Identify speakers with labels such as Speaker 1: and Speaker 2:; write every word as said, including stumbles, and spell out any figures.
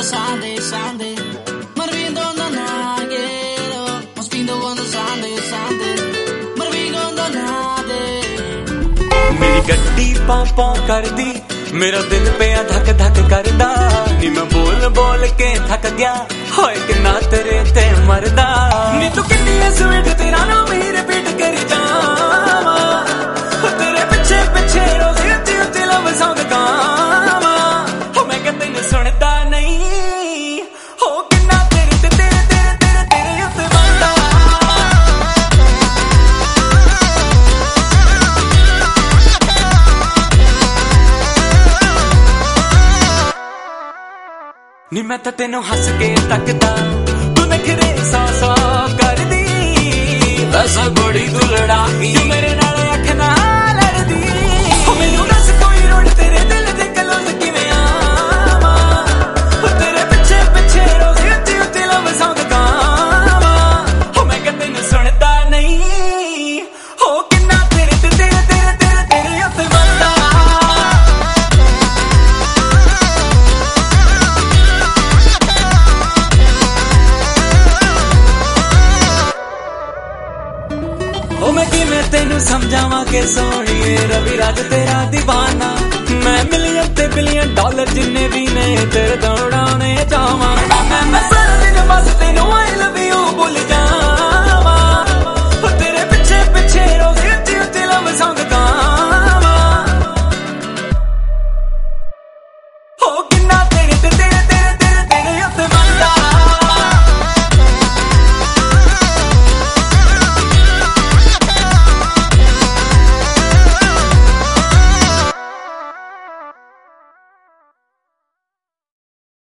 Speaker 1: Sunday, Sunday. Maar we don't know, ons vrienden van de Sunday, Sunday. Maar we don't know.
Speaker 2: मेरी गड्डी पां पां कर दी, मेरा दिल पे धक धक करदा। नी मैं बोल बोल के थक गया, होए किन्ना तेरे ते मरदा। नी तू किन्नी स्वीट तेरा नाम ही रिपीट करी जावा, तेरे पिछे पिछे रोज उच्ची उच्ची लव सॉन्ग गावा। हो मैं कहते नहीं सुनदा नहीं, हो किन्ना तेरे ते तेरे तेरे तेरे तेरे उत्ते बनदा। नी मैं तो तेनों हंस के तकदा, तू नखरे सौ सौ कर दी। वैसा बड़ी तू लड़ाकी, तू मेरे नाल अख ना लड़दी। मैनू दस कोई रोड तेरे दिल दे कलोज किवें आवा, तेरे पिछे पिछे रोज उच्ची उच्ची लव सॉन्ग गावा। हो मैं कहते नहीं सुनदा नहीं, हो किन्ना तेरे ते तेरे तेरे तेरे तेरे उत्ते बनदा। ओ मैं किवें तेनू समझावां के सोहणीए, रवि राज तेरा दीवाना। मैं मिलियन ते बिलियन डॉलर जिन्ने भी ने तेरे दौड़ाने जावां। मैं सारा दिन बस तेनू आई लव